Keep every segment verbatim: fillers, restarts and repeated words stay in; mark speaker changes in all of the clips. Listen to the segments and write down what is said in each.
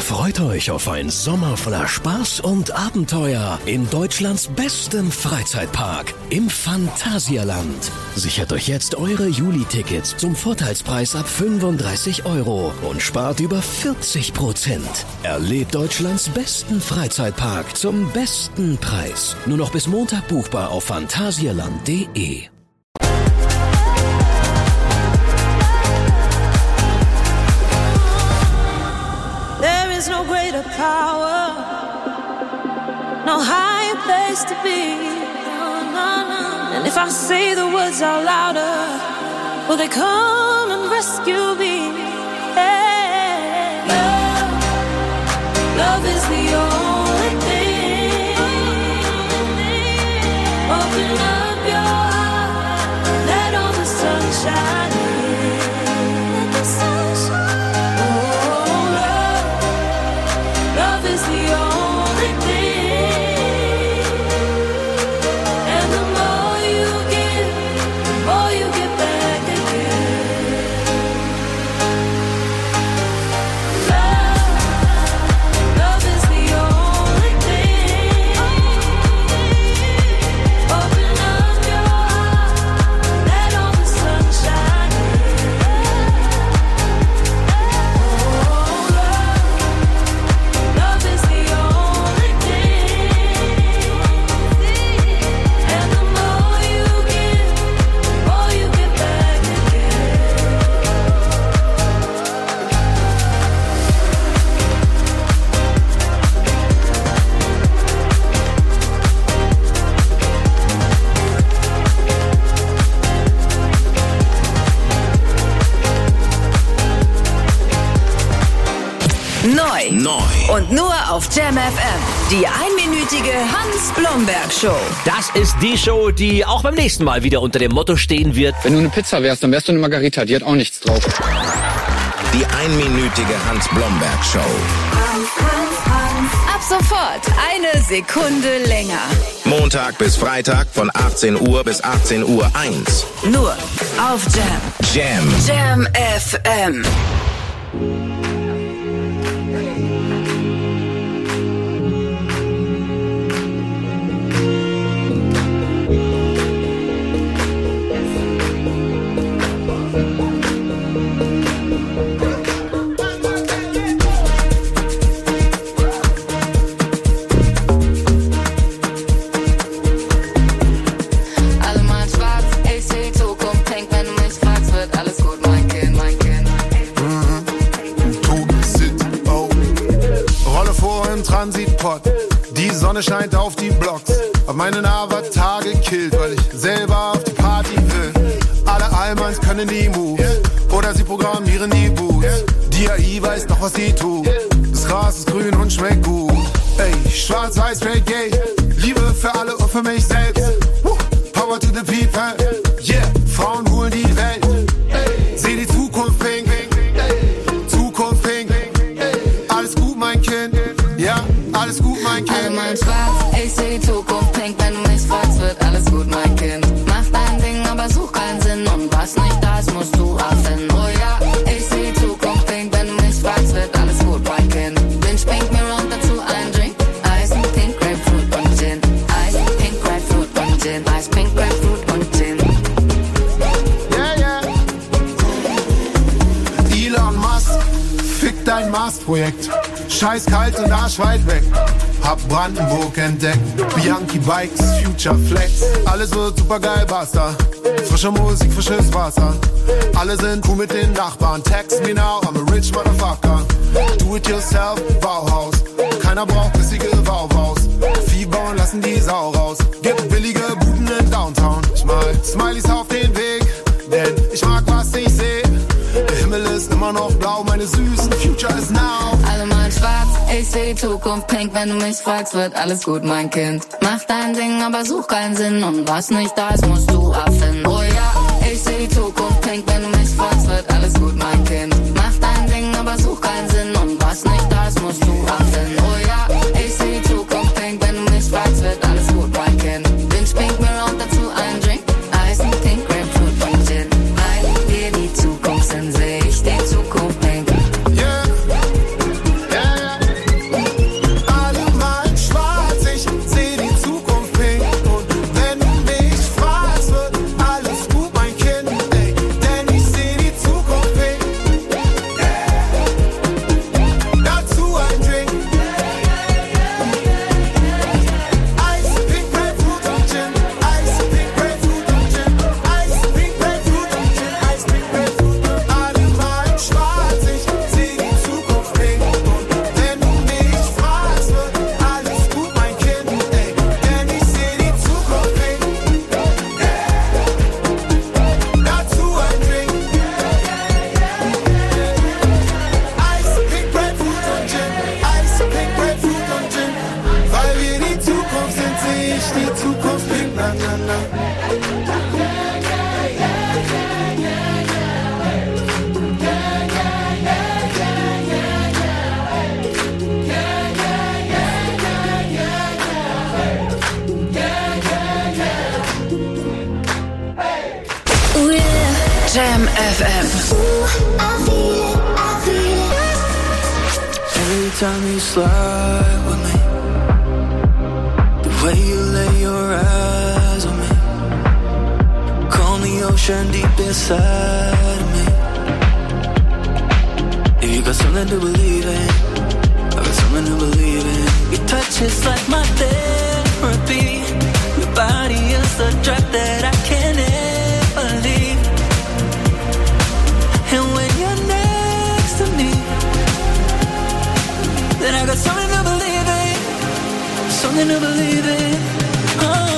Speaker 1: Freut euch auf ein Sommer voller Spaß und Abenteuer in Deutschlands bestem Freizeitpark im Phantasialand. Sichert euch jetzt eure Juli-Tickets zum Vorteilspreis ab fünfunddreißig Euro und spart über vierzig Prozent. Erlebt Deutschlands besten Freizeitpark zum besten Preis. Nur noch bis Montag buchbar auf phantasialand punkt de.
Speaker 2: There's no greater power, no higher place to be. No, no, no. And if I say the words out louder, will they come and rescue me? Hey, love, love is the only thing. Open up your heart, let all the sunshine in. Let the sunshine. Is the only thing, and the more you give, the more you get back again. Love, love is the only thing. Open up your heart, let all the sunshine in. Oh, love, love is the only thing, and the more you give, the more you get back again.
Speaker 3: Neu.
Speaker 4: Neu.
Speaker 3: Und nur auf Jam F M. Die einminütige Hans-Blomberg-Show.
Speaker 5: Das ist die Show, die auch beim nächsten Mal wieder unter dem Motto stehen wird.
Speaker 6: Wenn du eine Pizza wärst, dann wärst du eine Margarita. Die hat auch nichts drauf.
Speaker 4: Die einminütige Hans-Blomberg-Show.
Speaker 3: Ab sofort eine Sekunde länger.
Speaker 4: Montag bis Freitag von achtzehn Uhr bis achtzehn Uhr eins.
Speaker 3: Nur auf Jam.
Speaker 4: Jam.
Speaker 3: Jam F M.
Speaker 7: Alle mal schwarz, ich seh Zukunft, pink, wenn du mich fragst, wird alles gut, mein Kind, mein Kind.
Speaker 8: Oh. Rolle vor im Transitpot. Die Sonne scheint auf die Blocks. Hab meinen Avatar gekillt, weil ich selber auf die Party will. Alle Allmanns können die Moves. Oder sie programmieren die Boots. Die A I weiß noch, was sie tut. Das Gras ist grün und schmeckt gut. Ey, schwarz, weiß, straight, gay. Liebe für alle und für mich selbst. Woo. Power to the people. Yeah, Frauen holen die Welt. Seh die Zukunft pink. Zukunft pink. Alles gut, mein Kind. Ja, alles gut, mein Kind.
Speaker 7: Alle mal schwarz, ich seh die Zukunft, pink, wenn du mich fragst, wird alles gut, mein Kind. Mach dein Ding, aber such keinen Sinn, und was nicht da ist, musst du erfinden. Oh ja, ich seh die Zukunft, pink, wenn du mich fragst, wird alles gut, mein Kind. Binge, pink, mir und dazu ein Drink. Eis, pink, Grapefruit und Gin. Eis, pink, Grapefruit und Gin. Eis, pink, Grapefruit und Gin.
Speaker 8: Yeah, yeah. Elon Musk, fick dein Mars-Projekt. Scheiß kalt und arschweit weg. Hab Brandenburg entdeckt. Bianchi Bikes, Future Flex. Alles wird super geil, basta. Frische Musik, frisches Wasser. Alle sind cool mit den Nachbarn. Text me now, I'm a rich motherfucker. Do it yourself, Bauhaus. Keiner braucht rissige Bauhaus. Vieh bauen, lassen die Sau raus. Gibt billige Buden in Downtown. Ich mal Smileys auf den Weg, denn ich mag, was ich seh. Der Himmel ist immer noch blau, meine süßen Future is now.
Speaker 7: Alle mal schwarz, ich seh die Zukunft, pink, wenn du mich fragst, wird alles gut, mein Kind. Mach dein Ding, aber such keinen Sinn, und was nicht da ist, musst du erfinden. Oh ja, ich seh die Zukunft, pink, wenn du mich fragst, wird alles gut, mein Kind. Mach dein Ding, aber such keinen Sinn, und was nicht da ist, musst du erfinden. Oh ja, ich seh die Zukunft, pink, wenn du mich fragst, wird alles gut, mein Kind. Binge, pink, mir und dazu ein Drink. Eis, pink, Grapefruit und Gin. Weil wir die Zukunft sind, seh ich die Zukunft pink.
Speaker 8: Yeah, yeah, yeah.
Speaker 2: I feel it, I feel it.
Speaker 9: Every time you slide with me, the way you lay your eyes on me, calm the ocean deep inside of me. If you got something to believe in, I got something to believe in. Your touch is like my therapy. Your body is the drug that I can't ever leave. And when you're next to me, then I got something to believe in. Something to believe in. Oh.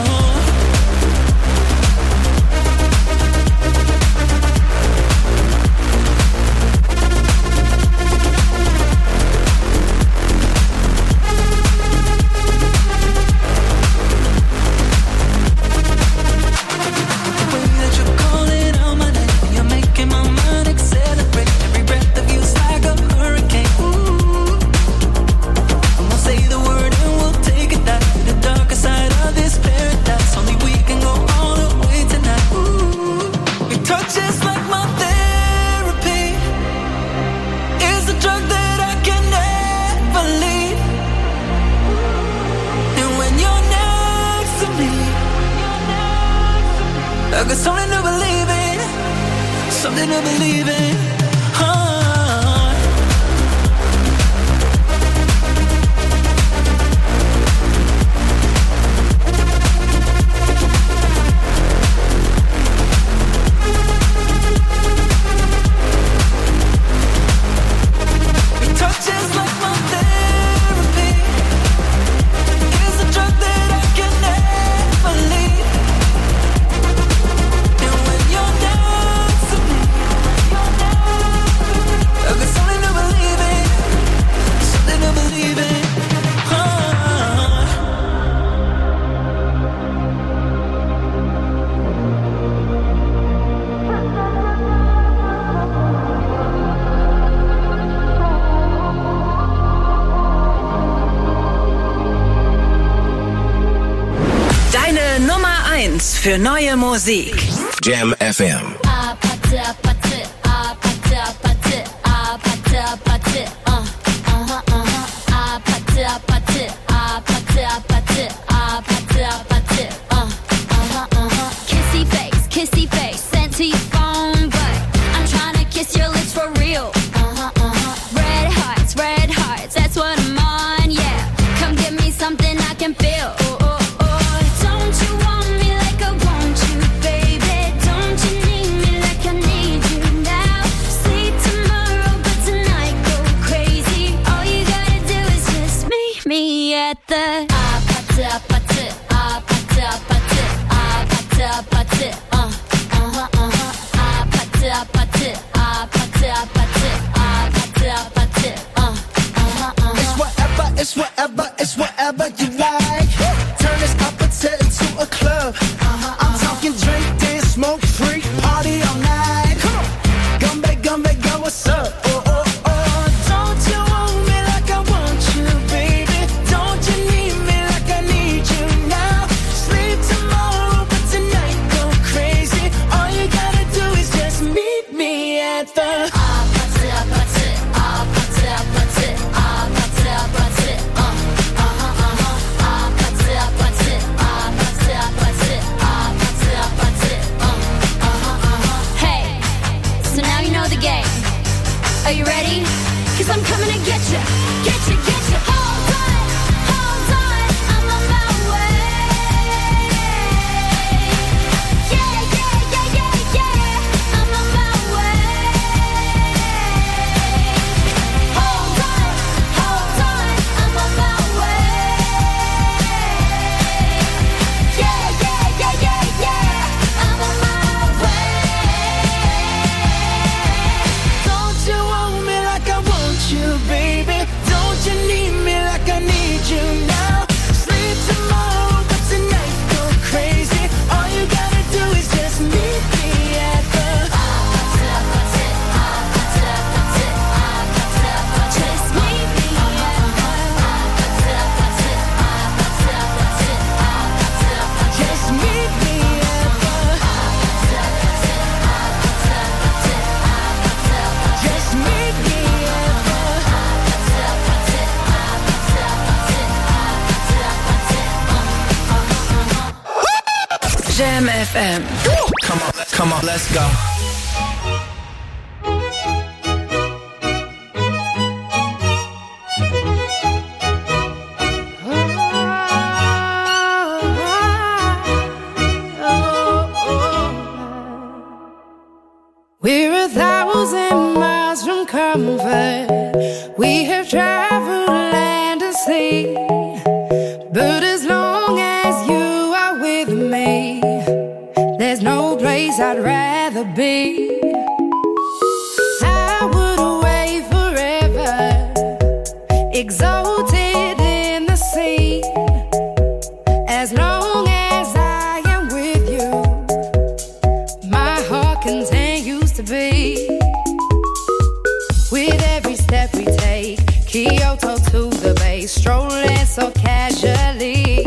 Speaker 3: Für neue Musik.
Speaker 4: Jam F M.
Speaker 2: Kissy face, kissy face, sent to your phone, but I'm trying to kiss your lips for real. Red hearts, red hearts, that's what I'm on, yeah. Come give me something I can feel.
Speaker 9: It's whatever, it's whatever you like. Turn this up until into a club. I'm talking drink, dance, smoke, free, party all night. Come on, Gumbe, Gumbe, go, what's up? Oh, oh, oh. Don't you want me like I want you, baby? Don't you need me like I need you now? Sleep tomorrow, but tonight go crazy. All you gotta do is just meet me at the
Speaker 2: Are you ready? Cause I'm coming to get you, get you, get you. Hold on, hold on, I'm on my way. Yeah, yeah, yeah, yeah, yeah, I'm on my way. Hold on, hold on, I'm on my way. Yeah, yeah, yeah, yeah, yeah, I'm on my way. Don't you want me like I want you, baby? Don't you need me
Speaker 3: Jam F M.
Speaker 9: Come on, come on, let's go.
Speaker 2: We're a thousand miles from comfort. We have traveled land and sea. But as long as you are with me, there's no place I'd rather be. I would away forever, exalted in the sea. As long as I am with you, my heart continues to beat. With every step we take, Kyoto to the bay, strolling so casually.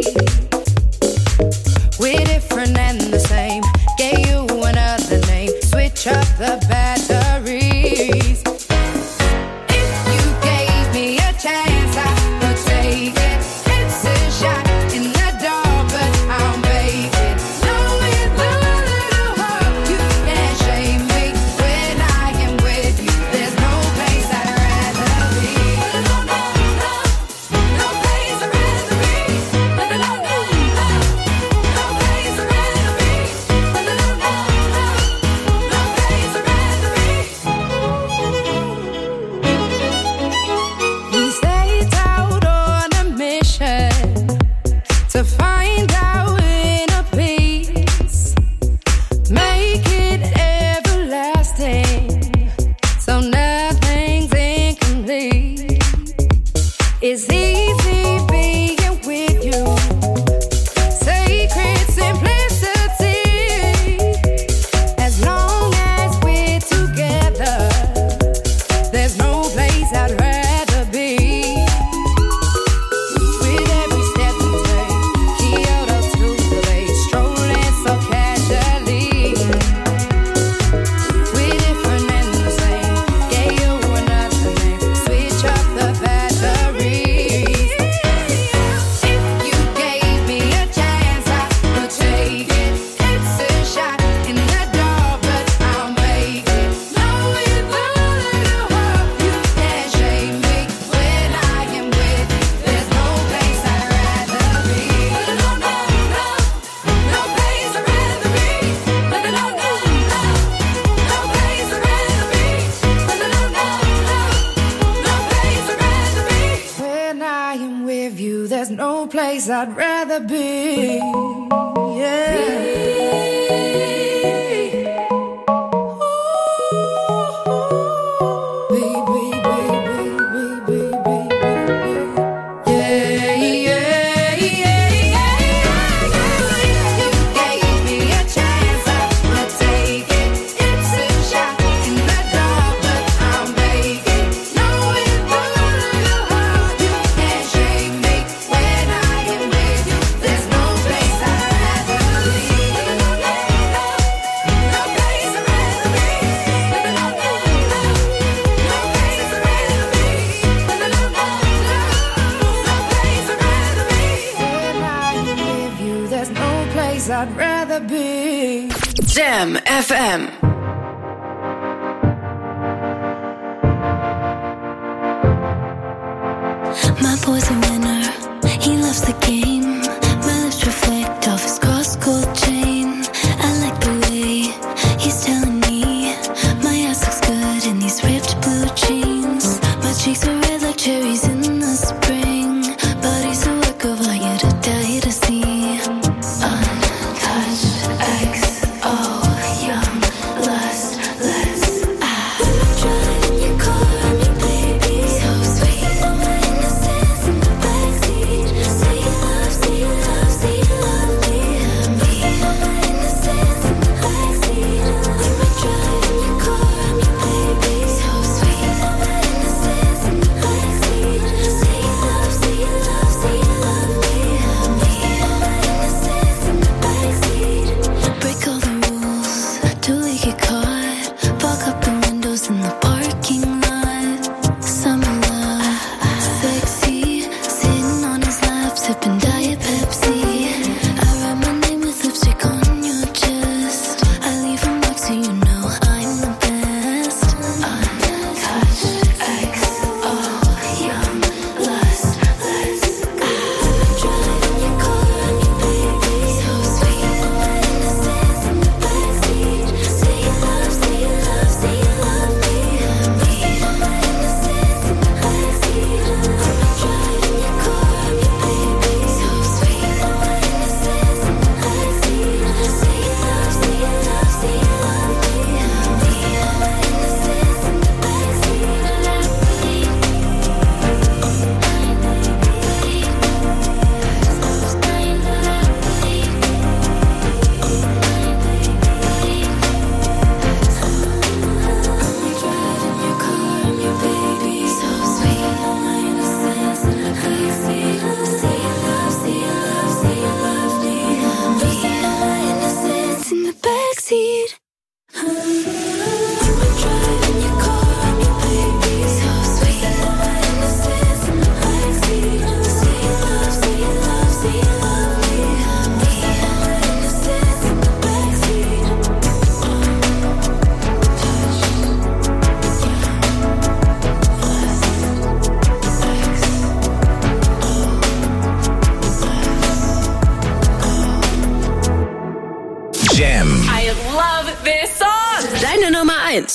Speaker 2: We're different and the same, gave you another name, switch up the batteries. If you gave me a chance, I would take it. It's a shot in the dark, but I'll make it. Knowing the little heart, you can't shame me. When I am with you, there's no place I'd rather be. No, no, no, no place I'd rather be. No, no, no, no, no place I'd rather be. No, no, no, no, no place I'd rather be. We set out on a mission to find our inner peace, make it everlasting, so nothing's incomplete. It's easy being with you, sacred simplicity. As long as we're together, there's no place I'd rather be. With every step we take, Kyoto to the bay, strolling so casually. We're different and the same, gave you another name, switch up the batteries. If you gave me a chance, I would take it. It's a shot in the dark, but I'll make it. Knowing the little heart, you can't shame me. When I am with you, there's no place I'd rather be. No, no, no, no place I'd rather be. No, no, no, no, no place I'd rather be. No, no, no, no, no place I'd rather be. When I am with you, there's no place I'd rather be. Yeah. Baby, baby, baby, baby. Yeah, yeah, yeah, yeah. You gave me a chance, I would take it. It's a shot in the dark, but I'll make it. Knowing the little heart, you can't shame me. When I am with you, there's no place I'd rather be. No, no, no, no place I'd rather be. No, no, no, no, no place I'd rather be. No, no, no, no, no place I'd rather be. When I am with you, there's no place I'd rather be.
Speaker 3: Jam F M.
Speaker 10: My boy's a winner, he loves the game. My lips reflect off his cross-gold chain. I like the way he's telling me my ass looks good in these ripped blue jeans. My cheeks are red like cherries in the spring. Body's a work of art, you to die to see. Untouched X O, young lust, let's ah. Driving your car, me baby, so sweet. All my innocence in the backseat. Say you love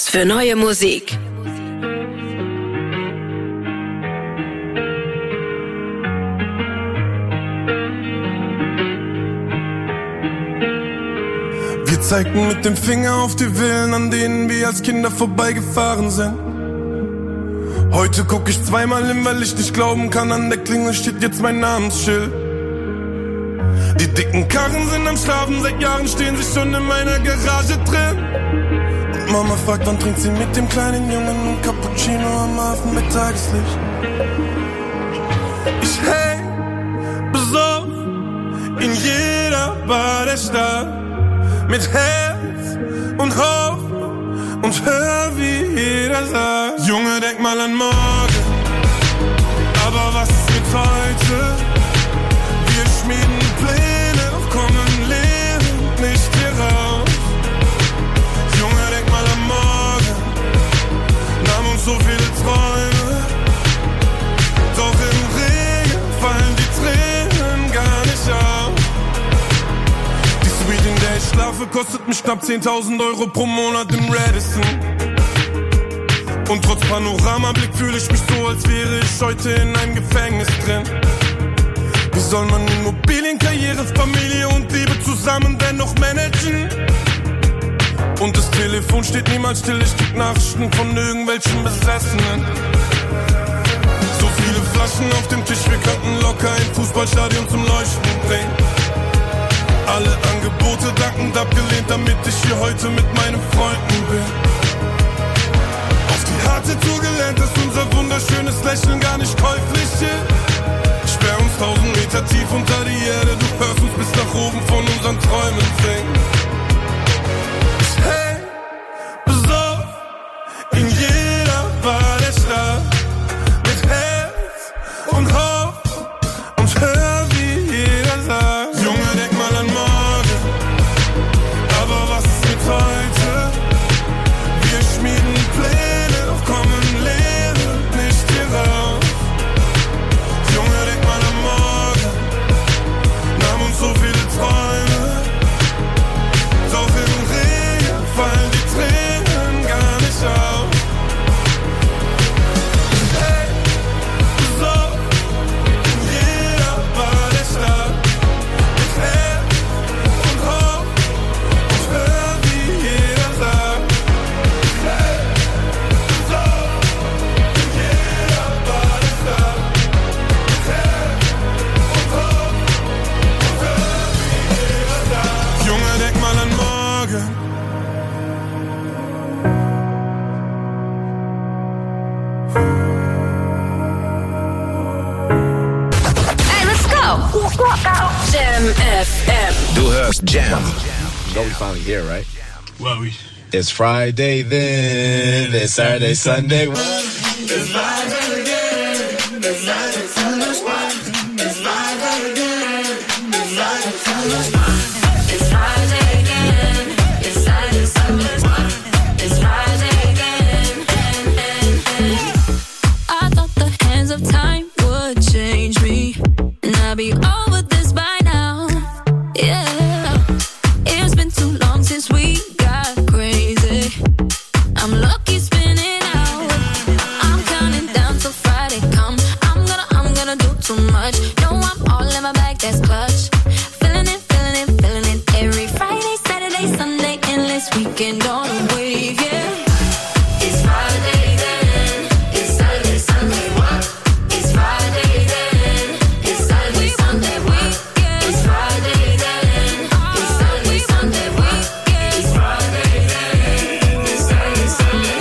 Speaker 3: Tipps für neue Musik.
Speaker 11: Wir zeigten mit dem Finger auf die Villen, an denen wir als Kinder vorbeigefahren sind. Heute guck ich zweimal hin, weil ich nicht glauben kann, an der Klingel steht jetzt mein Namensschild. Die dicken Karren sind am Schlafen, seit Jahren stehen sie schon in meiner Garage drin. Und Mama fragt, wann trinkt sie mit dem kleinen Jungen ein Cappuccino am Hafen mit Tageslicht. Ich häng besoffen in jeder Bar der Stadt, mit Herz und Hoffnung und hör, wie jeder sagt: Junge, denk mal an morgen, aber was ist mit heute? Wir schmieden Pläne, doch kommen lebend nicht hier raus. Junge, denk mal an morgen, nahm uns so viele Träume, doch im Regen fallen die Tränen gar nicht auf. Die Suite, in der ich schlafe, kostet mich knapp zehntausend Euro pro Monat im Radisson. Und trotz Panoramablick fühle ich mich so, als wäre ich heute in einem Gefängnis drin. Wie soll man Immobilien, Karriere, Familie und Liebe zusammen dennoch managen? Und das Telefon steht niemals still, ich krieg Nachrichten von irgendwelchen Besessenen. So viele Flaschen auf dem Tisch, wir könnten locker ein Fußballstadion zum Leuchten bringen. Alle Angebote dankend abgelehnt, damit ich hier heute mit meinen Freunden bin. Auf die harte Tour gelernt, dass unser wunderschönes Lächeln gar nicht käuflich ist. Sperr uns tausend Meter tief unter die Erde, du hörst uns bis nach oben von unseren Träumen singen. Ich häng besoffen in jeder Bar der Stadt, mit Herz und Hoffnung und hör, wie jeder sagt: Junge, denk mal an morgen, aber was ist mit heute? Wir schmieden Pläne, doch kommen lebend nicht hier raus. Junge, denk mal an morgen, nahm uns so viele Träume, doch im Regen fallen die Tränen gar nicht auf. Hey, so in jeder Bar der Stadt, mit Herz und Hoffnung und hör, wie jeder sagt. Hey, so in jeder Bar der Stadt, mit Herz und Hoffnung und hör, wie jeder sagt. Junge, denk mal an morgen.
Speaker 3: Hey, let's go! Jam F M.
Speaker 4: Du hörst Jam.
Speaker 12: So we finally here, right?
Speaker 11: Well, we...
Speaker 12: It's Friday then, it's Saturday, Sunday.
Speaker 9: It's Friday again. It's Friday, Sunday. It's Friday again. It's Friday, Sunday.
Speaker 7: It's Friday again. It's Saturday, Sunday. It's Friday again.
Speaker 2: I thought the hands of time would change me, and I'd be over this by now. Yeah, it's been too long since we got crazy. I'm lucky spinning out. I'm counting down till Friday come. I'm gonna, I'm gonna do too much. No, I'm all in my bag, that's clutch. Feeling it, feeling it, feeling it. Every Friday, Saturday, Sunday, endless weekend on a wave, yeah.
Speaker 7: It's Friday then. It's Saturday, Sunday. It's Friday then. It's Saturday, Sunday. It's Friday then. It's Saturday, Sunday. It's Friday then. It's Saturday, Sunday.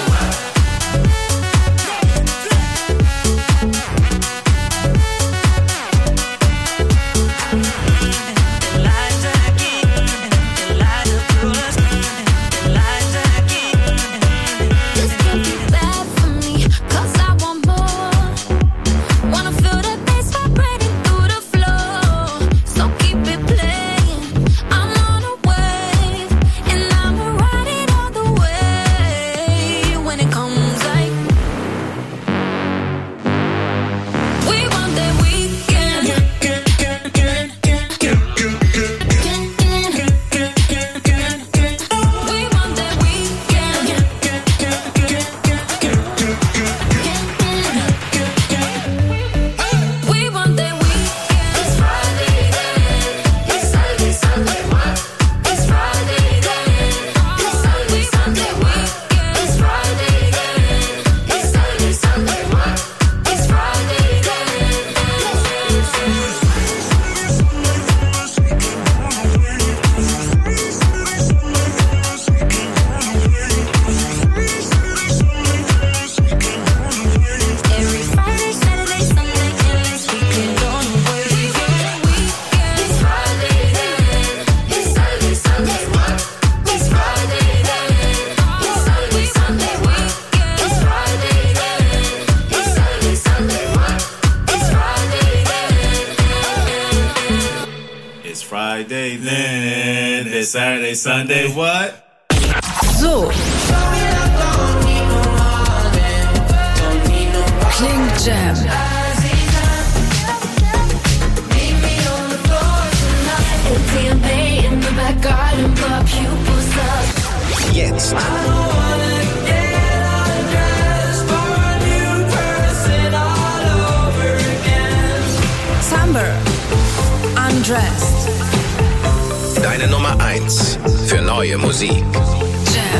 Speaker 12: Friday, then this Saturday, Sunday, what?
Speaker 3: So klingt Jam.
Speaker 4: Jetzt.
Speaker 3: Summer, Undressed.
Speaker 4: Deine Nummer eins für neue Musik.
Speaker 3: Jam.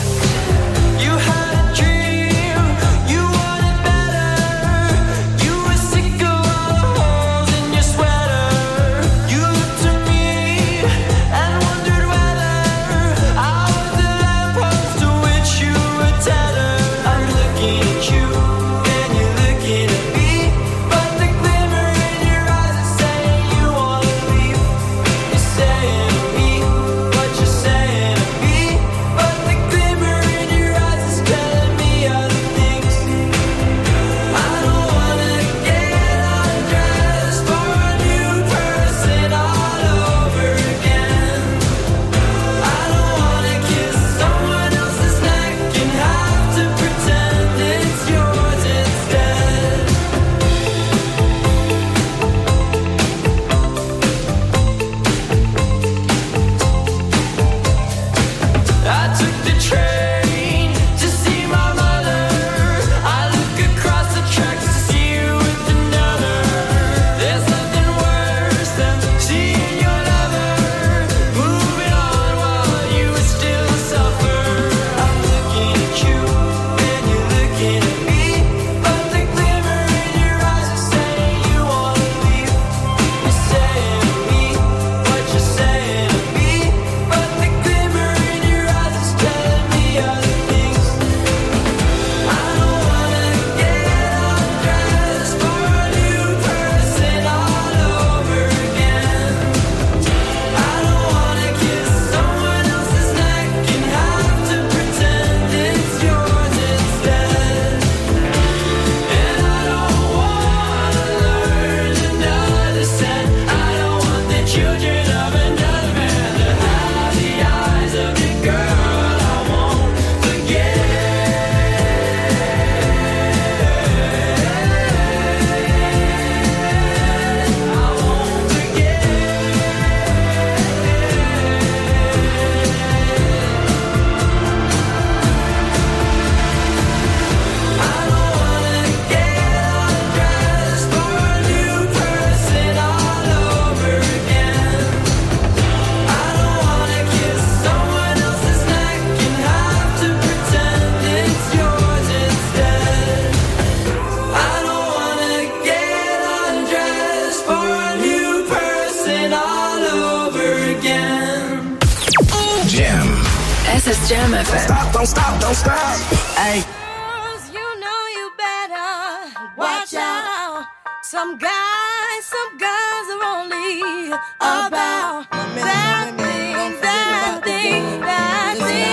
Speaker 3: Jam F M.
Speaker 9: Stop, don't stop, don't stop. Hey.
Speaker 2: You know you better watch out. Some guys, some guys are only about that thing, that thing, that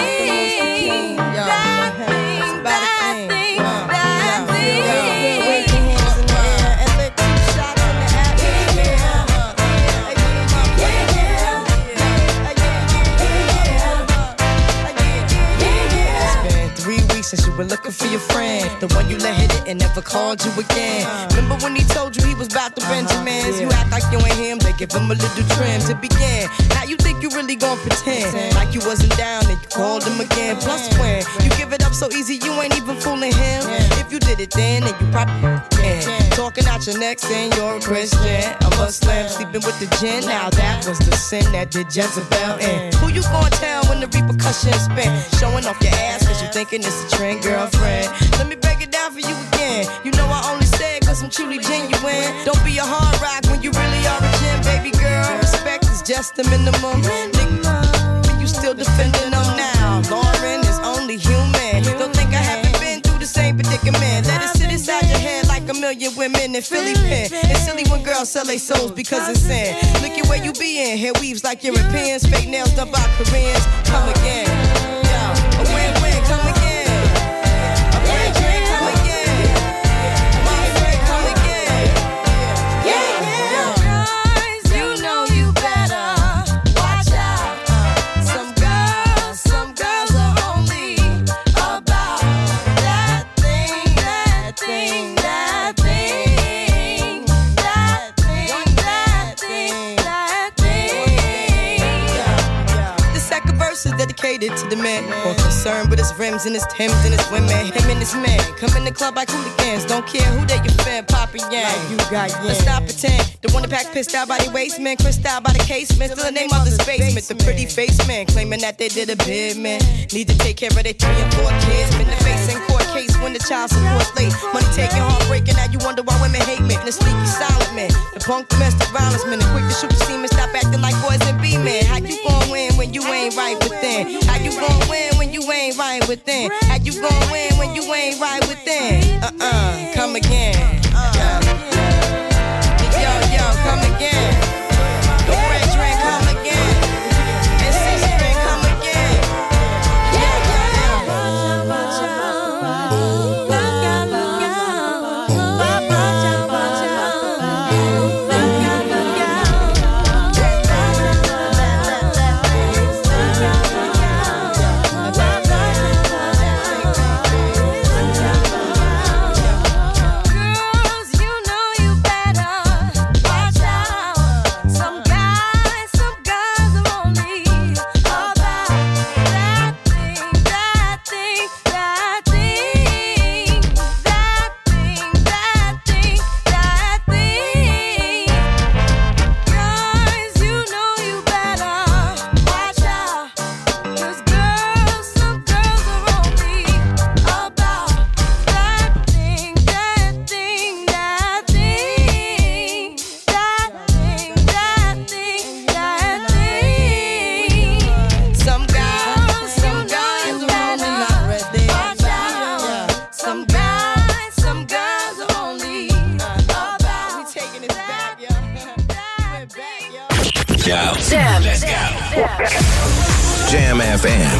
Speaker 2: thing, that thing, that thing, that thing. Wave your hands in the air and let two shots in the atmosphere.
Speaker 9: Since you were looking for your friend, the one you let hit it and never called you again. Remember when he told you he was about to Benjamins? You act like you ain't him, they give him a little trim to begin. Now you think you really gon' pretend like you wasn't down and you called him again. Plus when you give it up so easy, you ain't even fooling him. If you did it then, then you probably can. Talking out your neck saying you're a Christian, a Muslim, sleeping with the gin. Now that was the sin that did Jezebel in. Who you gon' tell when the repercussions spin? Showing off your ass cause you thinking it's a trend, girlfriend. Let me break it down for you again. You know I only say it cause I'm truly genuine. Don't be a hard rock when you really are a gem, baby girl. Respect is just the minimum. Nigga, you still defending them now. Lauren is only human. Don't think I haven't been through the same predicament. Let it sit inside your head like a million women in Philly pen. It's silly when girls sell their souls because it's sin. Look at where you be in. Hair weaves like Europeans. Fake nails done by Koreans. Come again. Yo, a win-win, come again.
Speaker 2: You know you better
Speaker 13: did to the man. More concerned with his rims and his Timbs and his women. Him and his man come in the club like hooligans. Don't care who they your fan, Papa Yang. Like you got yeah. Let's stop pretend. The one that pack pissed out by the waist, man. Crissed out by the casement. Still the name of the basement. The pretty face man claiming that they did a bid, man. Need to take care of their three and four kids. Been the face in court case when the child support late. Money taking, heartbreaking. Now you wonder why women hate men. The sneaky silent man. The punk domestic violence man. The quick to shoot the semen. Stop acting like boys and be men. How you gon' win when you ain't right within? How you gon' win when you ain't right within? How you gon' win when you ain't right within? Uh-uh, come again. Uh, yo, yo, come again. The French rain, come again. And Sissy rain, come again. Yeah, yeah,
Speaker 4: Jam. Let's go. Jam F M.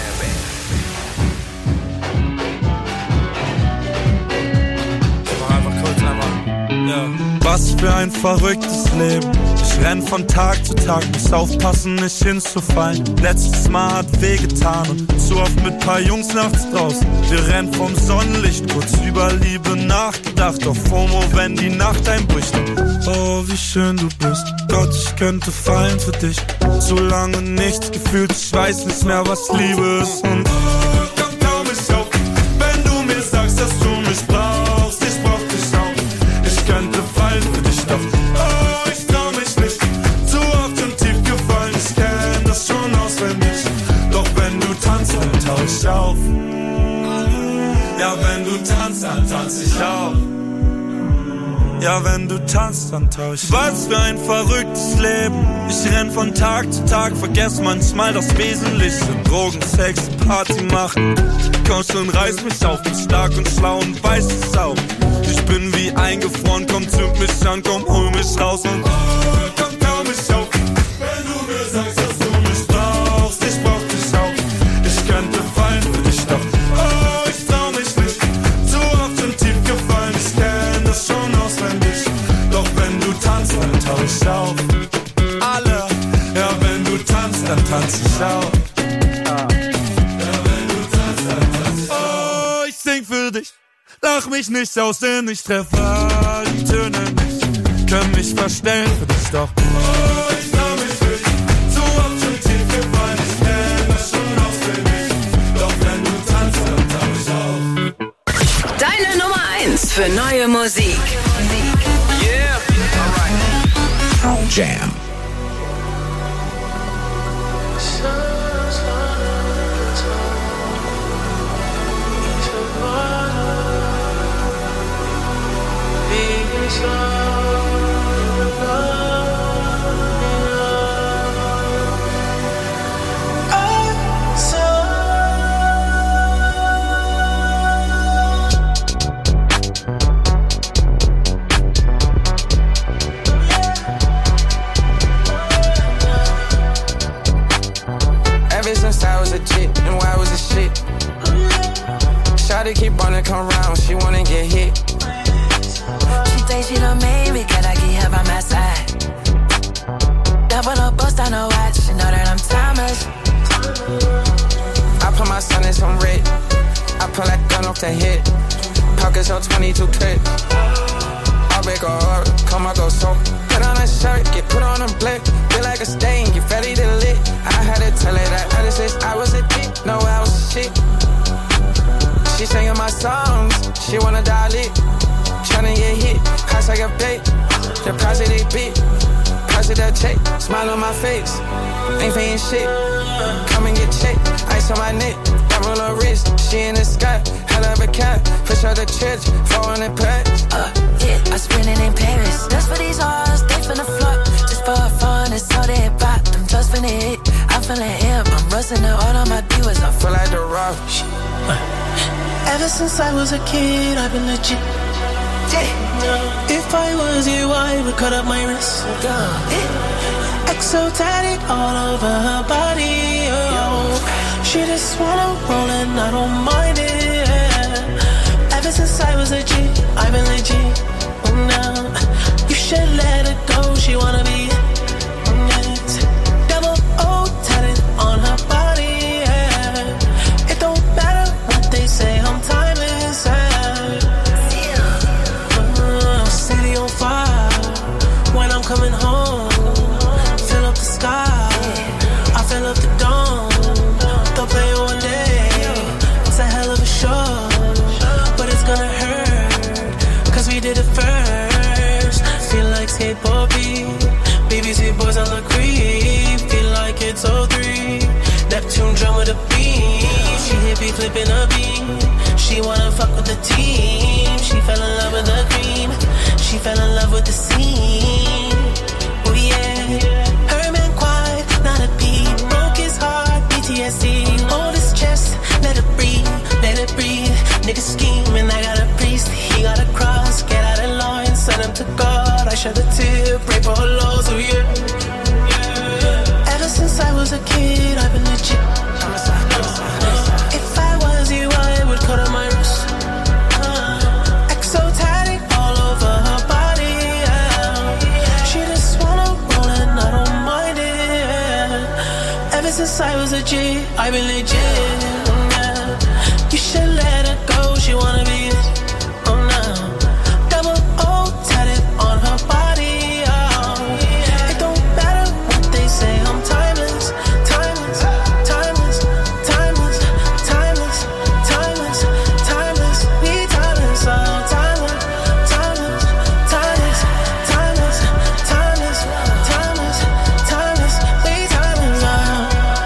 Speaker 11: Was für ein verrücktes Leben. Ich renn von Tag zu Tag, muss aufpassen, nicht hinzufallen. Letztes Mal hat wehgetan und zu oft mit paar Jungs nachts draußen. Wir rennen vom Sonnenlicht, kurz über Liebe nachgedacht. Auf FOMO, wenn die Nacht einbricht. Oh, wie schön du bist. Gott, ich könnte fallen für dich. So lange nichts gefühlt, ich weiß nicht mehr, was Liebe ist. Und oh, komm, trau mich auf, wenn du mir sagst, dass du mich brauchst. Ich brauch dich auch. Ich könnte fallen für dich, doch oh, ich trau mich nicht. Zu oft und tief gefallen, ich kenn das schon auswendig. Doch wenn du tanzt, dann tauch ich auf. Ja, wenn du tanzt, dann tanz ich auch. Ja, wenn du tanzt, dann tauch ich. Was für ein verrücktes Leben. Ich renn von Tag zu Tag, vergess manchmal das Wesentliche. Drogen, Sex, Party machen. Komm schon, reiß mich auf, bin stark und schlau und weiß es auch. Ich bin wie eingefroren, komm, zünd mich an, komm, hol mich raus und oh, komm, trau mich auf. Wenn du mir sagst, dass du mich brauchst, ich brauch dich auch. Ich könnte fallen für dich, doch oh, ich trau mich nicht. Zu oft und tief gefallen, ich kenn das schon auswendig. Doch wenn du tanzt, dann tauch ich auf. Alle, ja, wenn du tanzt, dann tanz ich auch. Für dich, lach mich nicht aus, denn ich treffe all die Töne nicht. Können mich verstellen für dich, doch oh, ich trau mich für dich. So oft schon tief gefallen, ich kenn das schon auswendig. Doch wenn du tanzt, dann tauch ich auf.
Speaker 3: Deine Nummer eins für neue Musik.
Speaker 4: Yeah, alright. Jam.
Speaker 14: Ever since I was a chick, and why was a shit? Shawty keep wanna come round, she wanna get hit.
Speaker 15: She thinks she done made me, can I get her by my side? Double up, bust on her watch, she know that I'm timeless.
Speaker 14: I put my son in some red, I pull that gun off the hip. Pockets on twenty-two clip. I'll make a heart, come I go so. Put on a shirt, get put on a blick. Feel like a stain, get ready to lit. I had to tell her that other sis, I was a kid. take a bait. The price of they beat, price of that check. Smile on my face, ain't paying shit. Come and get checked, ice on my neck. Diamond on wrist, she in the sky. Hell of a cat, push out the church, four hundred packs.
Speaker 15: Uh, yeah, I spend it in Paris. Just for these hoes, they finna flood. Just for fun, it's all they bought. Them just finna hit. I'm feeling hip, I'm rusting the all on my viewers. I
Speaker 14: feel like the rock.
Speaker 9: Ever since I was a kid, I've been legit. Yeah. If I was you, I would cut up my wrist. Yeah. Exo tatted all over her body. Oh. She just wanna roll and I don't mind it. Yeah. Ever since I was a G, I've been legit. Oh, now you should let her go. She wanna be. Yes. Double O tatted on her body. Yeah. It don't matter what they say. I'm timeless. Yeah. Coming home, fill up the sky, I fill up the dome, they'll play one day, it's a hell of a show, but it's gonna hurt, cause we did it first, feel like skateboard beat, B B C boys on the creep, feel like it's oh three, Neptune drum with a beat, she hippie flipping a beat, she wanna fuck with the team, she fell in love with the cream, she fell in love with the scene. Oh yeah, her man quiet, not a beat. Broke his heart, P T S D. Hold his chest, let it breathe, let it breathe. Niggas scheming, I got a priest. He got a cross, get out of line, send him to God. I shed a tear, pray for her loss, oh yeah. Ever since I was a kid, I've been legit. If I was you, I would cut on my wrist. Exo tatted all over her body. Yeah. She just wanna roll and I don't mind it. Yeah. Ever since I was a G, I've been legit. Yeah. You should let her go. She wanna be it. Oh no. Double O tatted on her body. Oh. It don't matter what they say. I'm timeless, timeless, timeless, timeless, timeless, timeless, timeless. We timeless, oh timeless, timeless, timeless, timeless, timeless, timeless, timeless. We timeless, oh.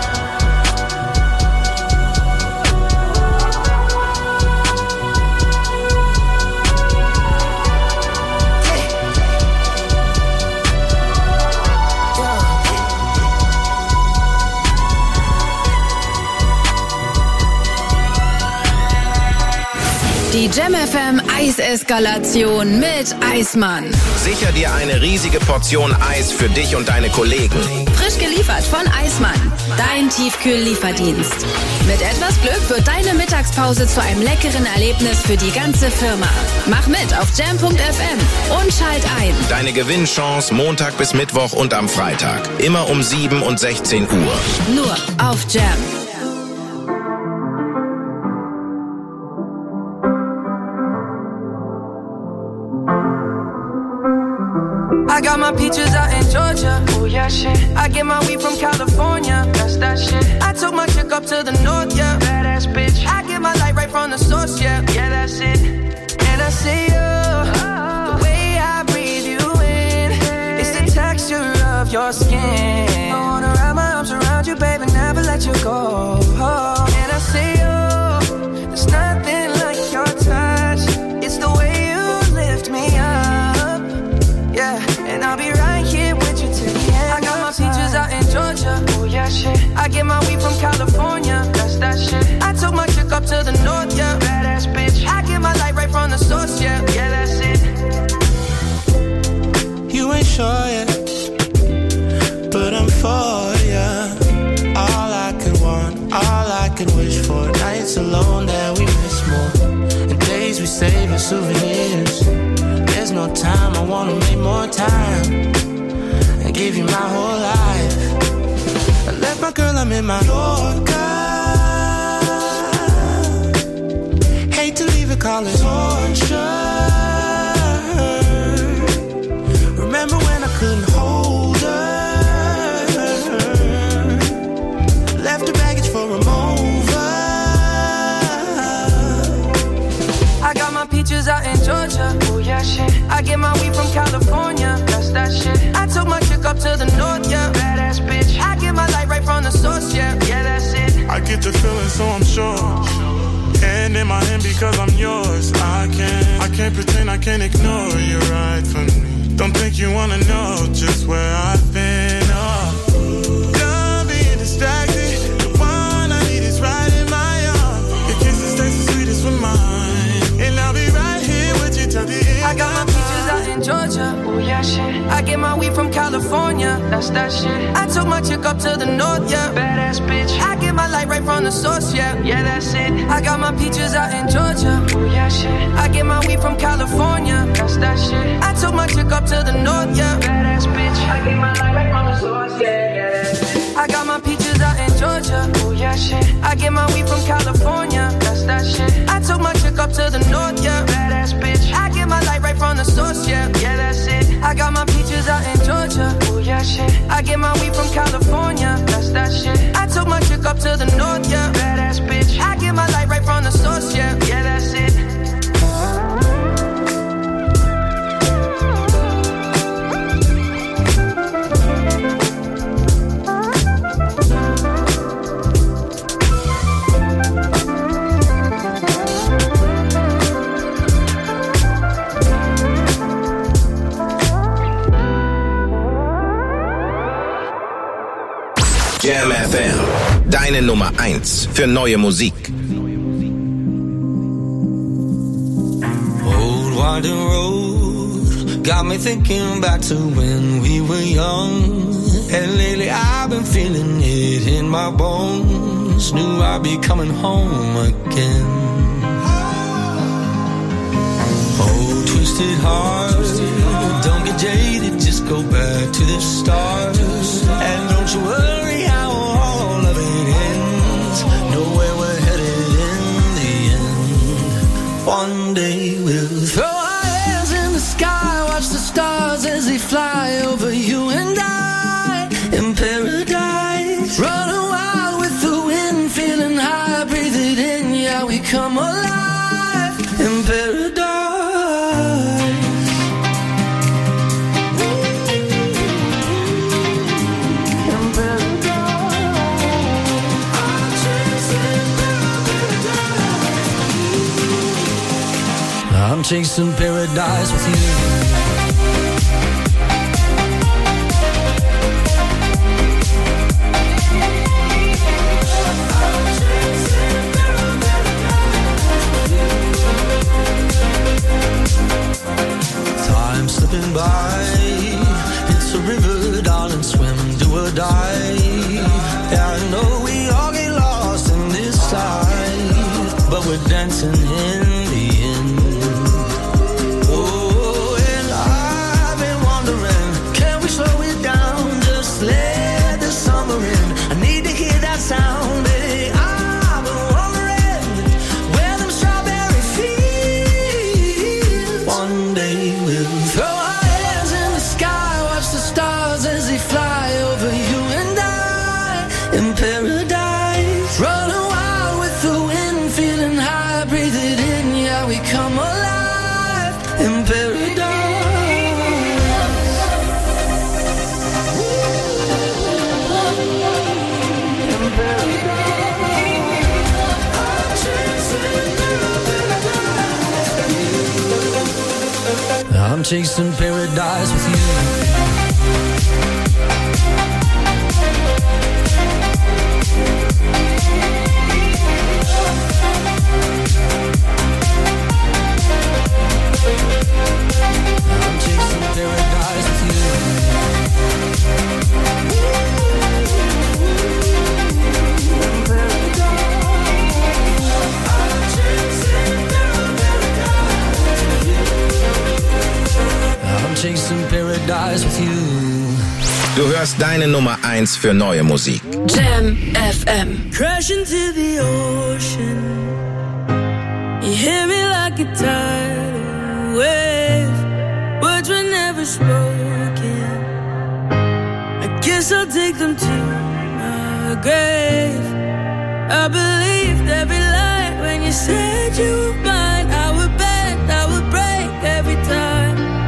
Speaker 3: Die Jam F M Eiseskalation mit Eismann.
Speaker 4: Sicher dir eine riesige Portion Eis für dich und deine Kollegen.
Speaker 3: Frisch geliefert von Eismann. Dein Tiefkühl-Lieferdienst. Mit etwas Glück wird deine Mittagspause zu einem leckeren Erlebnis für die ganze Firma. Mach mit auf jam punkt f m und schalt ein.
Speaker 4: Deine Gewinnchance Montag bis Mittwoch und am Freitag. Immer um sieben und sechzehn Uhr.
Speaker 3: Nur auf Jam.
Speaker 16: I got my peaches out in Georgia. Oh yeah, shit. I get my weed from California. That's that shit. I took my chick up to the north, yeah. Badass bitch. I get my light right from the source, yeah. Yeah, that's it. And I see you, oh. The way I breathe you in, hey. It's the texture of your skin. I wanna wrap my arms around you, baby, never let you go. Oh. And I see you, there's nothing like your touch. It's the way you lift me up, yeah. And I'll be right here with you till the end. I got my peaches out in Georgia. Oh yeah, shit. I get my weed from California. That's that shit. I took my chick up to the north, yeah. Badass bitch. I get my light right from the source, yeah. Yeah, that's it.
Speaker 11: You ain't sure yet, but I'm for ya. All I could want, all I could wish for. Nights alone that we miss more, and days we save as souvenirs. There's no time, I wanna make more time and give you my whole life. I left my girl, I'm in my Yorker. Hate to leave it, call it torture. Remember when I couldn't hold her? Left her baggage for a mover.
Speaker 16: I got my peaches out in Georgia. Oh yeah, shit. I get my weed from California. That's that shit. I took my chick up to the north, yeah. Badass bitch. I get my light right from the source, yeah. Yeah, that's it.
Speaker 11: I get the feeling, so I'm sure. Hand in my hand because I'm yours. I can't, I can't pretend, I can't ignore you right from me. Don't think you wanna know just where I've been. Oh, done being distracted. The one I need is right in my arms. Your kisses taste the sweetest with mine, and I'll be right here with you till the end.
Speaker 16: I got my peaches out in Georgia. Oh yeah, shit. I get my weed from California. That's that shit. I took my chick up to the north, yeah. Badass bitch. I get my light right from the source, yeah. Yeah, that's it. I got my peaches out in Georgia. Oh yeah, shit. I get my weed from California. That's that shit. I took my chick up to the north, yeah. Badass bitch. I get my light right from the source, yeah. Yeah, that's it. I got my peaches out in Georgia. Oh yeah, shit. I get my weed from California. That's that shit. I took my chick up to the north, yeah. Badass bitch. I get my light right from the source, yeah. Yeah, that's it. I got my peaches out in Georgia. Oh yeah, shit. I get my weed from California. That's that shit. I took my chick up to the north, yeah. Badass bitch. I get my light right from the source, yeah. Yeah, that's it.
Speaker 4: Jam F M, deine Nummer eins für neue Musik.
Speaker 17: Old winding road got me thinking back to when we were young. And lately I've been feeling it in my bones. Knew I'd be coming home again. Oh, twisted heart, don't get jaded, just go back to the start. And don't you worry how all of it ends. Know where we're headed in the end. One day we'll throw our hands in the sky, watch the stars as they fly over you and I. In paradise, running wild with the wind, feeling high, breathe it in, yeah, we come alive. In paradise. I'm chasing paradise with you. Time slipping by, it's a river, darling, swim, do or die. Yeah, I know we all get lost in this life, but we're dancing in the end. Sound, baby, I've been wondering where them strawberry fields. One day we'll throw our hands in the sky, watch the stars as they fly over you and I. In paradise, running wild with the wind, feeling high, breathe it in, yeah, we come alive. In paradise. I'm chasing paradise with you. I'm chasing paradise with you. I'm chasing paradise with you.
Speaker 4: Du hörst deine Nummer eins für neue Musik.
Speaker 2: Jam F M. Crashing to the ocean. You hear me like a tidal wave. Words were never spoken. I guess I'll take them to my grave. I believed every lie when you said you were mine. I would bend, I would break every time.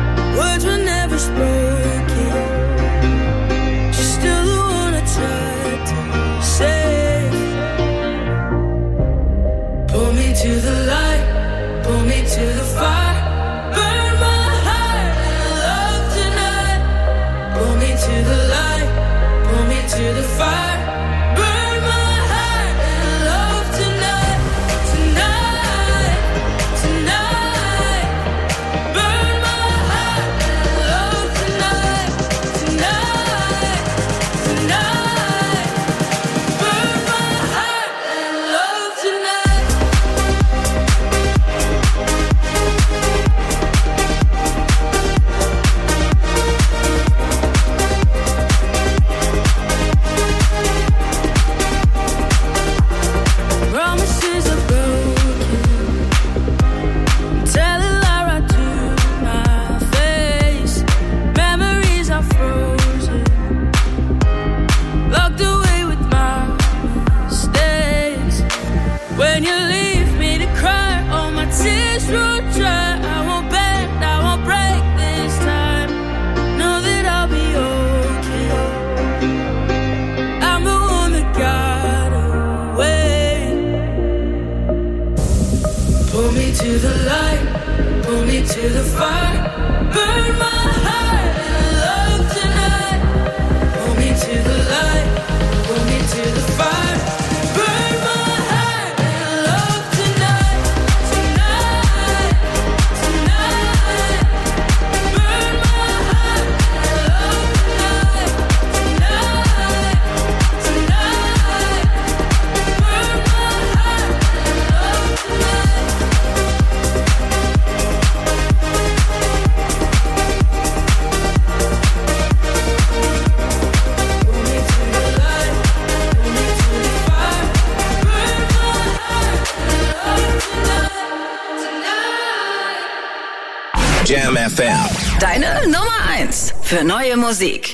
Speaker 4: F M.
Speaker 3: Deine Nummer eins für neue Musik.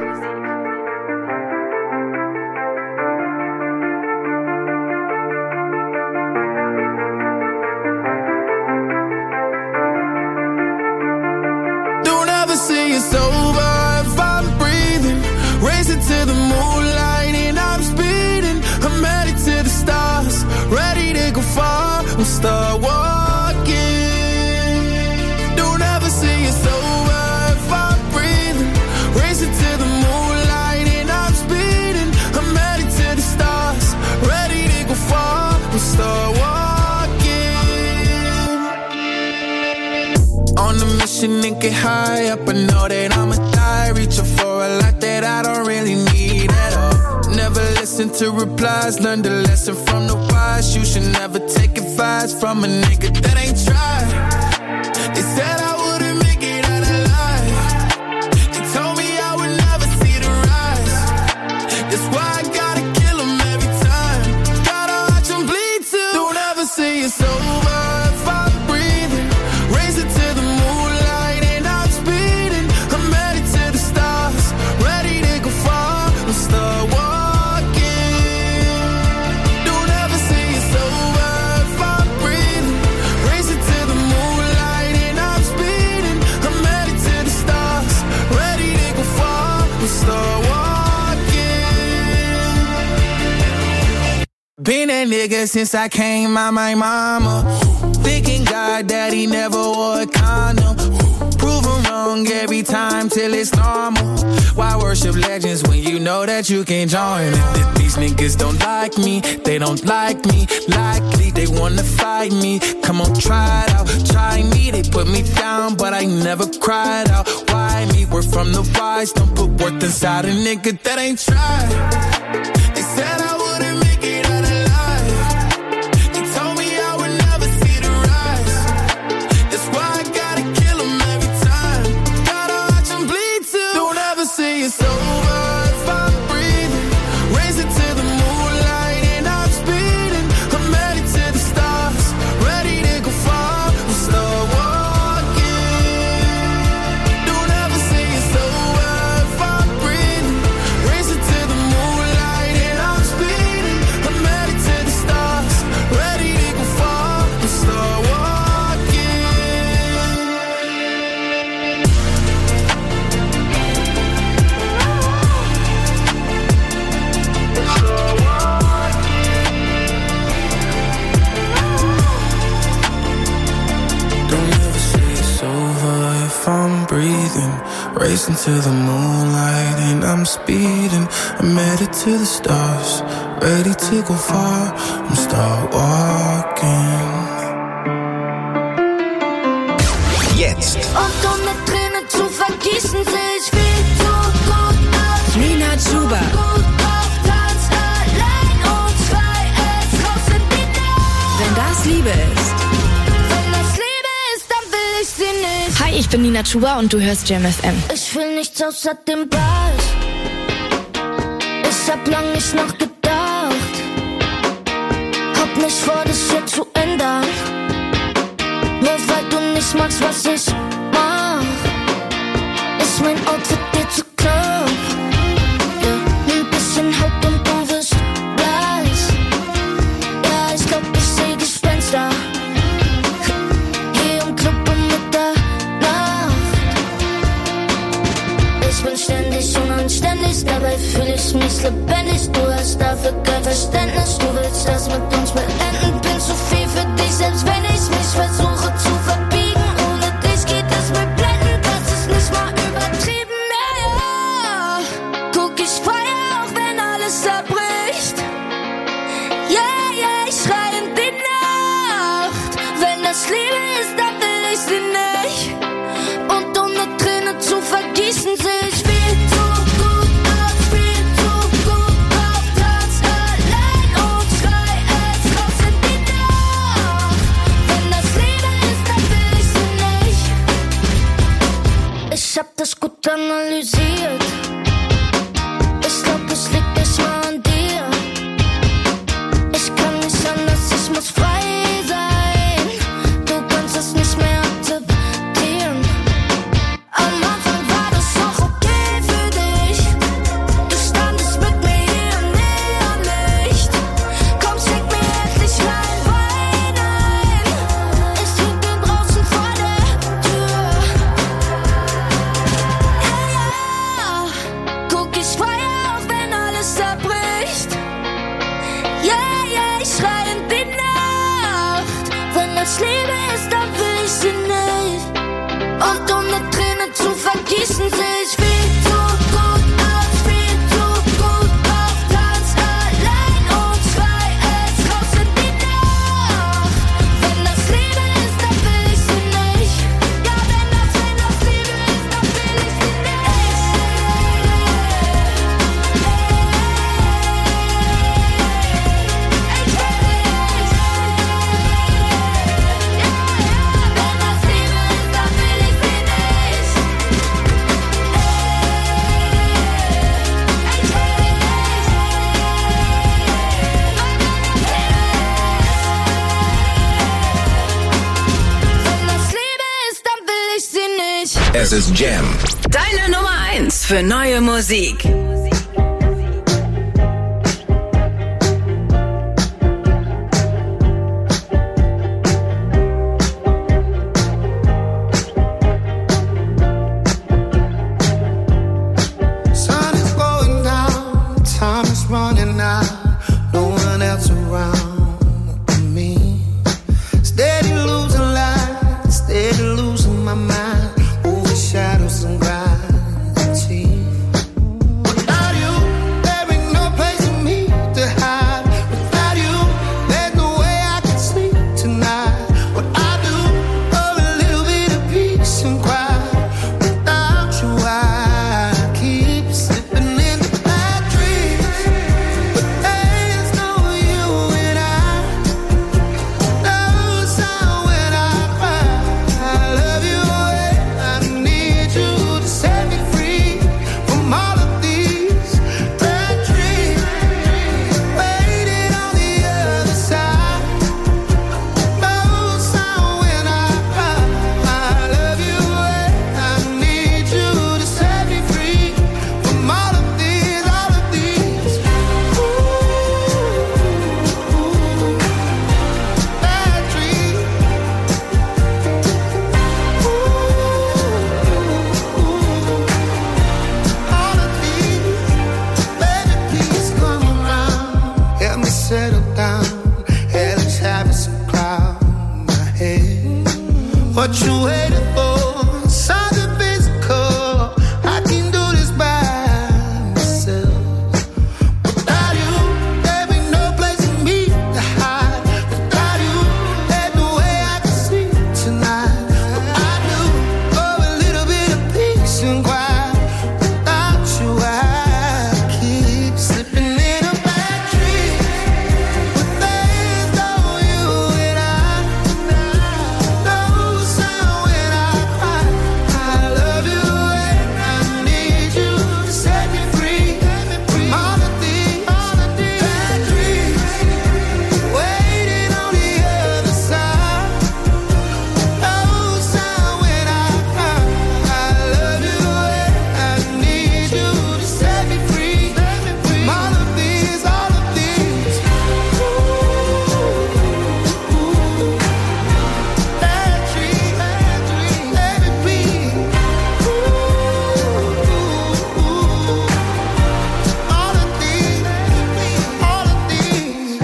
Speaker 9: Don't ever say it's over if I'm breathing. Racing to the moonlight and I'm speeding. I'm headed to the stars, ready to go far and start walking. Don't ever say it's over if I'm breathing. Racing to the moonlight and I'm speeding. I'm headed to the stars, ready to go far and start walking. On a mission and get high up, I know that I'ma die. Reaching for a lot that I don't really need at all. Never listen to replies, learn the lesson from the wise. You should never take advice from a nigga that ain't tried. They said I wouldn't make it out alive. They told me I would never see the rise. That's why I gotta kill them every time. Gotta watch them bleed too. Don't ever say it's over if I'm breathing. Racing to the moonlight and I'm speeding. I'm headed to the stars, ready to go far and start walking. Don't ever say it's over if I'm breathing. Racing to the moonlight and I'm speeding. I'm headed to the stars, ready to go far and start walking. Been that nigga since I came out my mama. Thinking God that he never wore a condom. Proven wrong every time till it's normal. Why worship legends when you know that you can't join it? These niggas don't like me, they don't like me. Likely they wanna fight me. Come on, try it out, try me. They put me down, but I never cried out. Why me? We're from the wise, don't put worth inside a nigga that ain't tried. They said I wouldn't make it out alive. They told me I would never see the rise. That's why I gotta kill them every time. Gotta watch them bleed too. Don't ever say it's over if I'm breathing. Racing to the moonlight and I'm speeding. I'm headed to the stars, ready to go far and start walking. Don't ever say it's over if I'm breathing. Racing to the moonlight and I'm speeding. I'm headed to the stars, ready to go far and start walking. Don't ever say it's over if I'm breathing. Racing to the moonlight and I'm speeding. I'm headed to the stars, ready to go far and start walking.
Speaker 4: Jetzt
Speaker 10: Und ohne Tränen zu vergießen, seh ich viel zu gut aus.
Speaker 3: Nina Chuba.
Speaker 10: Gut auf Tanz allein und schrei es raus in die Nacht.
Speaker 3: Wenn das Liebe ist.
Speaker 10: Wenn das Liebe ist, dann will ich sie nicht.
Speaker 18: Hi, ich bin Nina Chuba und du hörst Jam F M.
Speaker 10: Ich will nichts außer dem Ball. Ich hab lang nicht nachgedacht. Hab nicht vor, das hier zu ändern. Nur weil du nicht magst, was ich mach. Ist mein Outfit dir zu knapp? Ja, ein bisschen Haut und du wirst blass. Ja, ich glaub, ich seh Gespenster. Hier im Club um Mitternacht. Ich bin ständig unanständig, dabei fühl ich mich lebendig. Du hast dafür kein Verständnis, du willst das mit uns beenden. Bin zu viel für dich, selbst wenn ich mich versuche zu verbiegen. Ohne dich geht es mir blendend, das ist nicht mal übertrieben. Ja, ja, guck, ich feier auch, wenn alles zerbricht. Ja, ja, ich schrei in die Nacht. Wenn das Liebe ist, dann will ich sie nicht. Und ohne Tränen zu vergießen, seh ich viel zu gut aus, viel zu gut auf Tanz allein und schrei es raus in die Nacht. Wenn das Liebe ist, dann will ich sie nicht. Ich hab das gut analysiert. Ich glaub, es liegt nicht mal an dir. Ich kann nicht anders, ich muss frei sein. Du kannst es nicht mehr akzeptieren. vergießen sich viel zu gut aus, viel zu gut auf Tanz allein und zwei, es kostet die Nacht. Wenn das Liebe ist, dann will ich sie nicht. Ja, wenn das, wenn das Liebe ist, dann will ich sie nicht.
Speaker 4: Es ist Jam.
Speaker 3: Deine Nummer eins für neue Musik.
Speaker 9: Sun is going down, time is running out, no one else around me. Steady losing light, steady losing my mind, over shadows and gravity. Without you, there ain't no place for me to hide. Without you, there's no way I can sleep tonight. What I do for a little bit of peace and quiet. Without you, I keep slipping into bad dreams. But there's no you and I. No sound when I cry. I love you and I need you to set me free from all of these bad dreams. Waiting on the other side. No sound when I cry. I love you and I need you to set me free from all of these, all of these. Ooh, bad dreams. All of these, baby, please come around. Help me settle down. Hell is having some cloud in my head. What you waiting for? Something physical. I can do this by myself. Without you, there ain't no place for me to hide. Without you, there's no way I can sleep tonight. What I do for a little bit of peace and quiet. Without you, I keep slipping in a bad dream. But there's no you and I. No sound when I cry. I love you and I need you to set me free from all of these, all of these bad dreams. Waiting on the other side. No sound when I cry. I love you and I need you to set me free from all of these, all of these. Ooh, bad dreams, bad dreams, baby, please. Ooh, all of these, all of these.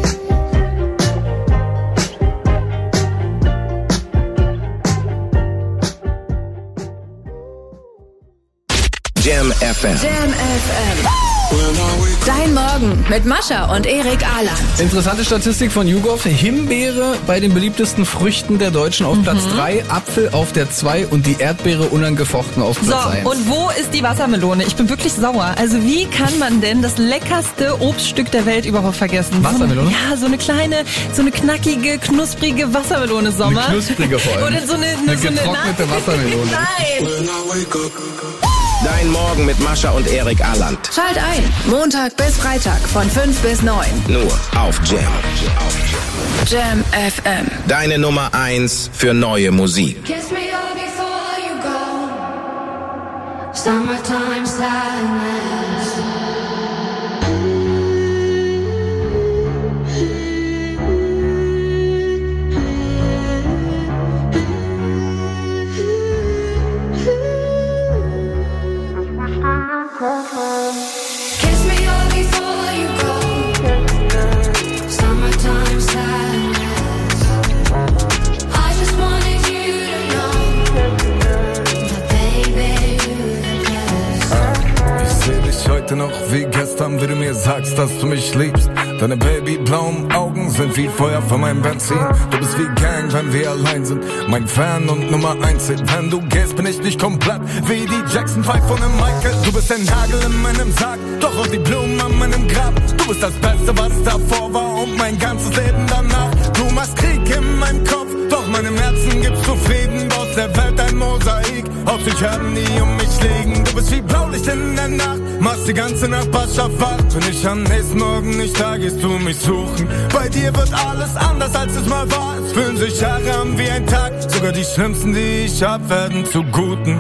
Speaker 4: Jam F M.
Speaker 3: Jam F M. Dein Morgen mit Mascha und Erik Ahland.
Speaker 19: Interessante Statistik von YouGov. Himbeere bei den beliebtesten Früchten der Deutschen auf Platz drei, Apfel auf der zwei und die Erdbeere unangefochten auf Platz eins.
Speaker 20: So, und wo ist die Wassermelone? Ich bin wirklich sauer. Also wie kann man denn das leckerste Obststück der Welt überhaupt vergessen?
Speaker 19: Wassermelone?
Speaker 20: So eine, ja, so eine kleine, so eine knackige, knusprige Wassermelone, Sommer.
Speaker 19: Eine knusprige vor allem.
Speaker 20: Oder so eine,
Speaker 19: eine
Speaker 20: so
Speaker 19: getrocknete
Speaker 20: eine,
Speaker 19: Wassermelone.
Speaker 20: Nein!
Speaker 4: Dein Morgen mit Mascha und Erik Ahland.
Speaker 3: Schalt ein. Montag bis Freitag von fünf bis neun.
Speaker 4: Nur auf Jam.
Speaker 3: Jam F M.
Speaker 4: Deine Nummer eins für neue Musik.
Speaker 10: Kiss me all before you go. Summertime sadness. Kiss me all before you go. Summertime sadness. I just wanted you to know that baby
Speaker 21: merk dir noch wie gestern, wie du mir sagst, dass du mich liebst. Deine babyblauen Augen sind wie Feuer von meinem Benzin. Du bist wie Gang, wenn wir allein sind. Mein Fan und Nummer eins. Wenn du gehst, bin ich nicht komplett wie die Jackson Five von dem Michael. Du bist ein Nagel in meinem Sarg, doch auch die Blumen an meinem Grab. Du bist das Beste, was davor war und mein ganzes Leben danach. Du machst Krieg in meinem Kopf, doch meinem Herzen gibt's zufrieden. Aus der Welt ein Mosaik, aus Psychiaten, die um mich liegen. Du bist wie Blaulicht in der Nacht, machst die ganze Nachbarschaft wach. Wenn ich am nächsten Morgen nicht da, gehst du mich suchen. Bei dir wird alles anders, als es mal war. Es fühlen sich Jahre an wie ein Tag. Sogar die schlimmsten, die ich hab, werden zu Guten.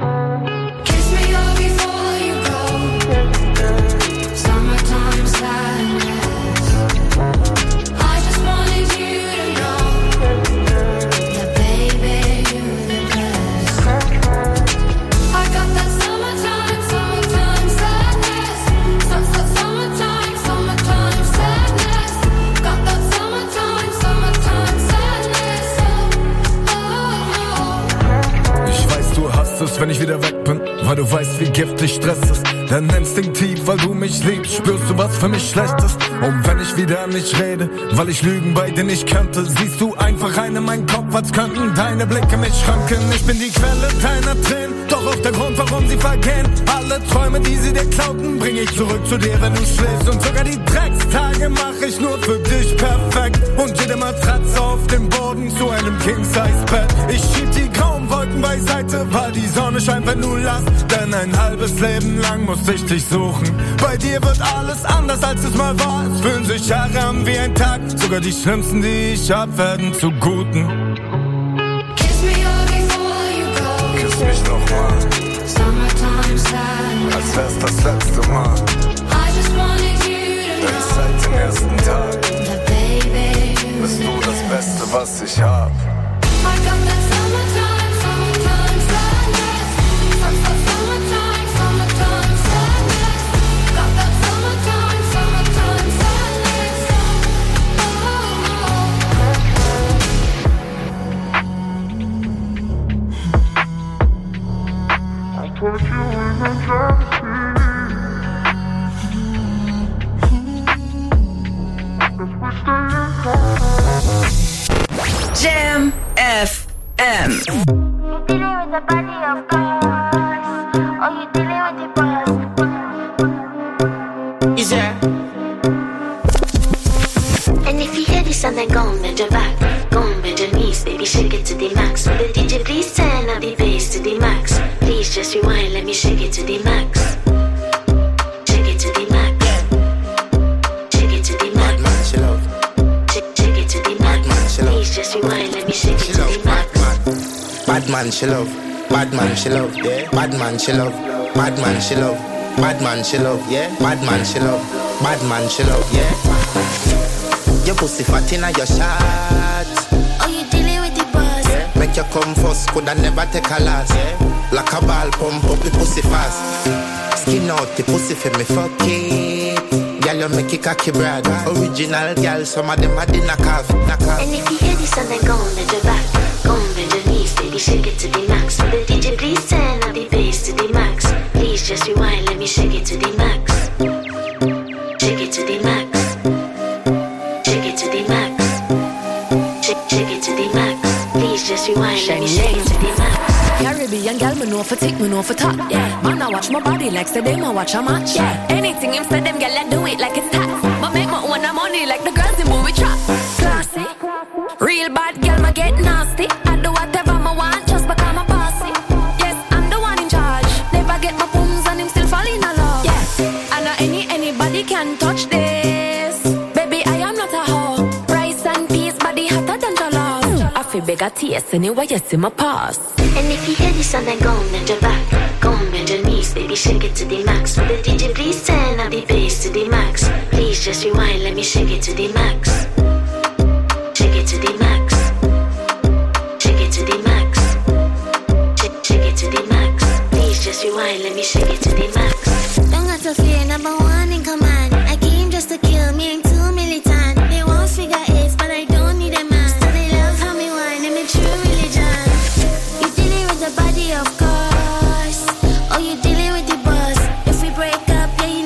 Speaker 21: Wenn ich wieder weg bin, weil du weißt, wie giftig Stress ist. Denn instinktiv, weil du mich liebst, spürst du, was für mich schlecht ist. Und wenn ich wieder nicht rede, weil ich Lügen bei dir nicht könnte, siehst du einfach rein in meinen Kopf, als könnten deine Blicke mich schranken. Ich bin die Quelle deiner Tränen, doch auch der Grund, warum sie vergehen. Alle Träume, die sie dir klauten, bring ich zurück zu dir, wenn du schläfst. Und sogar die Dreckstage mach ich nur für dich perfekt. Und jede Matratze auf dem Boden zu einem King-Size-Bett. Ich schieb die grauen Wolken beiseite, weil die Sonne scheint, wenn du lachst. Denn ein halbes Leben lang musste ich dich suchen. Bei dir wird alles anders, als es mal war. Es fühlen sich Jahre an wie ein Tag. Sogar die schlimmsten, die ich hab, werden zu Guten.
Speaker 10: Kiss me all before you go.
Speaker 21: Kiss mich nochmal.
Speaker 10: Summertime sadness.
Speaker 21: Als wär's das letzte Mal.
Speaker 10: I just wanted you to know.
Speaker 21: Denn seit dem ersten Tag
Speaker 10: that baby, you
Speaker 21: bist du das Beste, was ich hab.
Speaker 10: I got that summertime, summertime sadness. Summertime, summertime sadness. Got that summertime, summertime sadness.
Speaker 21: I put you in the driver's seat.
Speaker 3: Jam F M.
Speaker 10: You dealing with the body of cars, or you dealing with the buzz? Is there? And if you hear this and then go and bend your back, go and bend your knees, baby, shake it to the max. Will the D J please turn up the bass to the max? Please just rewind, let me shake it to the max. Shake it to the max. Shake it to the max. Shake it to the max. Please just rewind, let me shake it to the max.
Speaker 22: Bad man she love, bad man she love, yeah. Bad man she love, bad man she love, bad man she love, yeah. Bad man she love, bad man she love, yeah. Your pussy fat inna your shot.
Speaker 10: Oh, you dealing with the buzz?
Speaker 22: Yeah. Make you come first, coulda never take a last. Yeah. Like a ball pump up the pussy fast. Skin out the pussy for me fuck it. Girl, you make it cocky brad. Original girl, some of them are the knock off, knock off.
Speaker 10: And if you hear this and then go and bend your back, go and bend your knees, baby, shake it to the max. Will the D J please turn up the bass to the max? Please just rewind, let me shake it to the max. Shake it to the max. Shake it to the max. Shake, shake it to the max. Please just rewind, let me shake it to the max.
Speaker 15: Caribbean girl, me know for tick, me know for top. Yeah, man, I watch my body like say them I watch a match. Yeah, anything him say them girl, I do it like it's tax. But make my own money like the girls in movie trap. Classy, real bad girl, me get nasty. I do whatever I want just because I'm bossy. Yes, I'm the one in charge. Never get my booms and him still fall in love. Yeah, I know any anybody can touch this. Baby, I am not a hoe. Rice and peas, body hotter than jollof. I feel bigger taste anyway, yes, in my past.
Speaker 10: And if you hear this and then go and bend your back, go and bend your knees, baby, shake it to the max. Will the D J please turn up the bass to the max? Please just rewind, let me shake it to the max. Shake it to the max. Shake it to the max. Shake, shake it to the max. Please just rewind, let me shake it to the max. Don't got to fear, number one in command. I came just to kill me, ain't too militant. They won't figure eight, but I don't need a man. So they love how me whine and me true religion. You dealing with the body of course, or you dealing with the boss. If we break up, yeah, you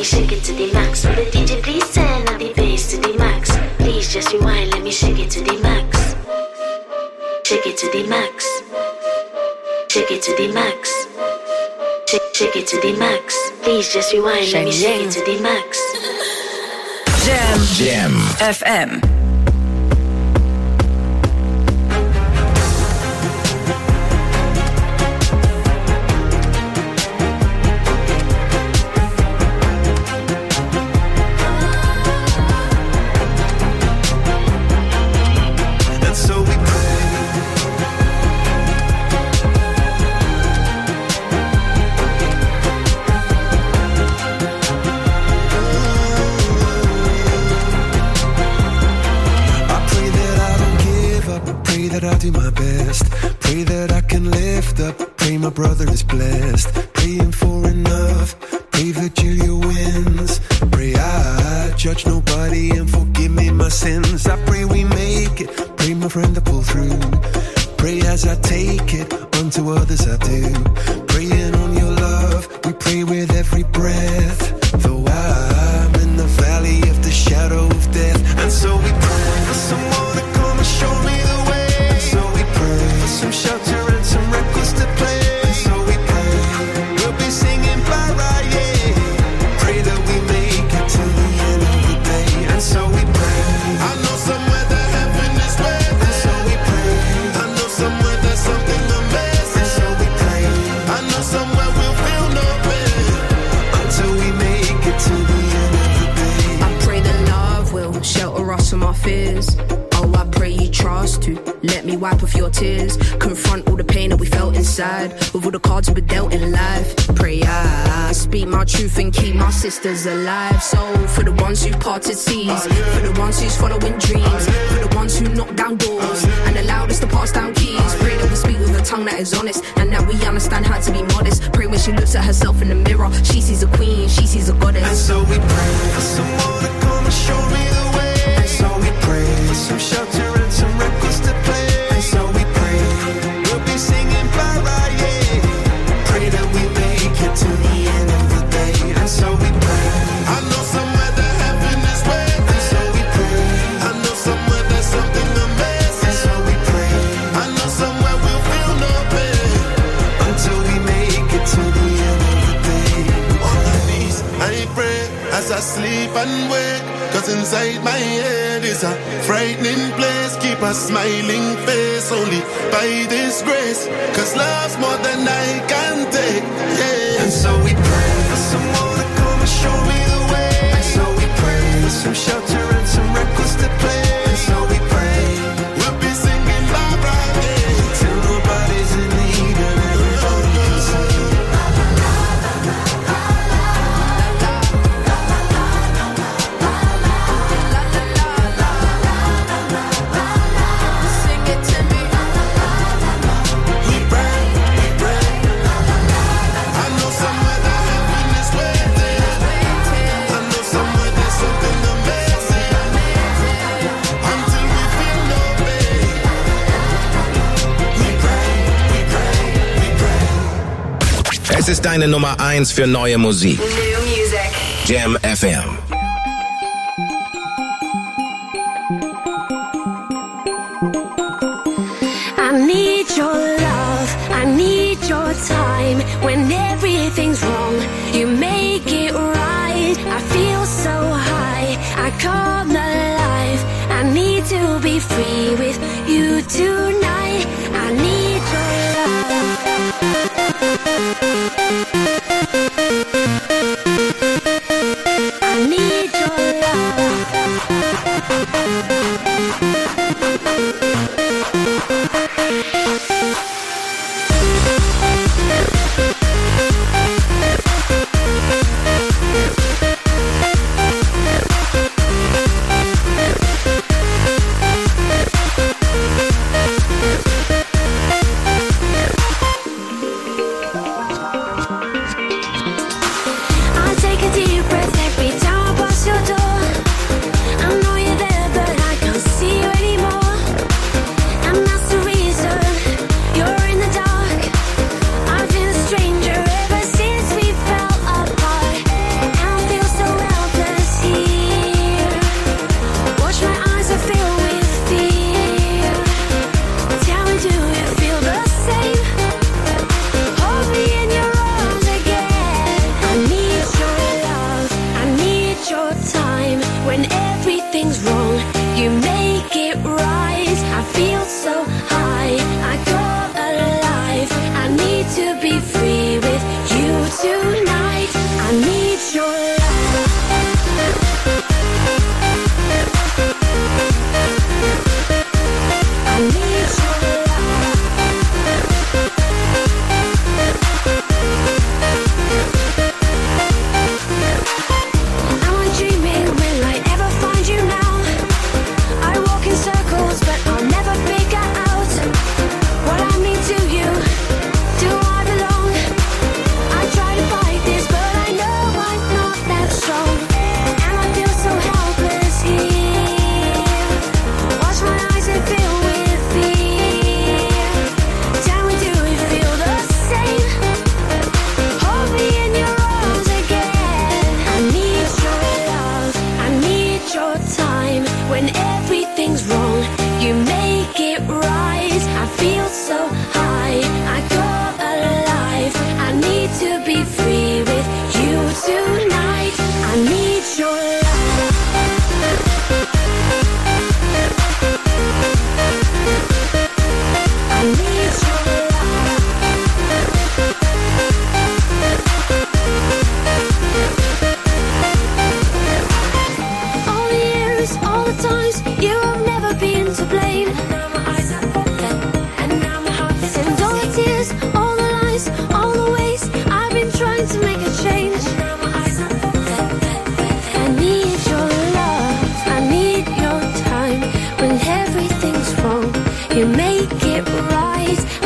Speaker 10: shake it to the max. Will the D J please turn up the bass to the max? Please just rewind, let me shake it to the max. Shake it to the max. Shake it to the max. Shake, shake it to the max. Please just rewind, let me shake it to the max.
Speaker 3: Jam.
Speaker 4: Jam.
Speaker 3: F M.
Speaker 1: I'll do my best. Pray that I can lift up. Pray my brother is blessed. Praying for enough. Pray Virgilia wins. Pray I judge nobody and forgive me my sins. I pray we make it. Pray my friend to pull through. Pray as I take it. Unto others I do. Praying on your love. We pray with every breath. Though I'm in the valley of the shadow of death. And so we pray for someone to come and show me the way. Some shelter and some records to play. So we pray, we'll be singing bye-bye, yeah. Pray that we make it to the end of the day. And so we pray. I know somewhere that heaven is waiting. And so we pray. I know somewhere there's something amazing. And so we pray. I know somewhere we'll feel no pain until we make it to the end of the day.
Speaker 5: I pray that love will shelter us from our fears. Oh, I pray you trust to let me wipe off your tears. Confront all the pain that we felt inside. With all the cards we dealt in life. Pray I speak my truth and keep my sisters alive. So for the ones who parted seas, for the ones who's following dreams, for the ones who knock down doors and allowed us to pass down keys. Pray that we speak with a tongue that is honest and that we understand how to be modest. Pray when she looks at herself in the mirror, she sees a queen, she sees a goddess.
Speaker 1: And so we pray for someone to come and show me the way. And so we pray for some shelter and some records to play. And so we pray we'll be singing bye-bye, yeah. Pray that we make it to the end of the day. And so we pray. I know somewhere that heaven is waiting. And so we pray. I know somewhere there's something amazing. And so we pray. I know somewhere we'll feel no pain until we make it to the end of the day. On my knees I pray as I sleep and wake. Cause inside my head is a frightening place. Keep a smiling face only by this grace. Cause love's more than I can take, yeah. And so we pray for someone to come and show me the way. And so we pray for some shelter and some records to play. And so we pray we'll be singing bye-bye, yeah. Till nobody's in need and everybody can sing.
Speaker 4: Es ist deine Nummer eins für neue Musik.
Speaker 3: New music.
Speaker 4: Jam F M.
Speaker 10: I need your love, I need your time. When everything's wrong, you make it right. I feel so high, I come alive. I need to be free with you tonight. I need your love. I need your love. You make it right.